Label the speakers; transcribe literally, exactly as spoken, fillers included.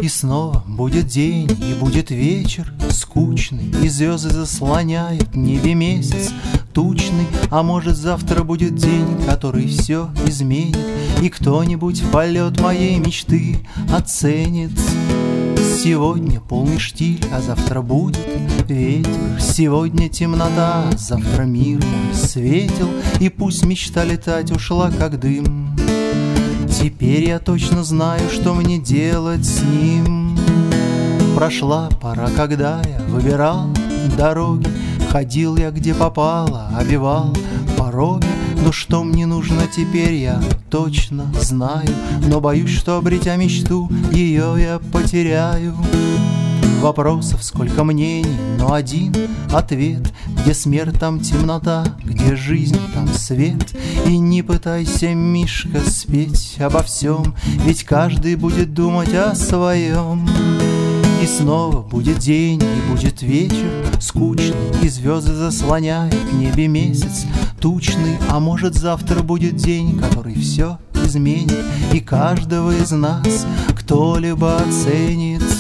Speaker 1: И снова будет день, и будет вечер скучный, и звезды заслоняют небе месяц тучный. А может, завтра будет день, который все изменит, и кто-нибудь полет моей мечты оценит. Сегодня полный штиль, а завтра будет ветер. Сегодня темнота, завтра мир мой светил, и пусть мечта летать ушла как дым. Теперь я точно знаю, что мне делать с ним. Прошла пора, когда я выбирал дороги, ходил я где попало, обивал пороги. Но что мне нужно теперь, я точно знаю, но боюсь, что, обретя мечту, ее я потеряю. Вопросов сколько мнений, но один ответ: где смерть, там темнота, где жизнь, там свет. И не пытайся, Мишка, спеть обо всем, ведь каждый будет думать о своем. И снова будет день, и будет вечер скучный, и звезды заслоняют в небе месяц тучный. А может, завтра будет день, который все изменит, и каждого из нас кто-либо оценит.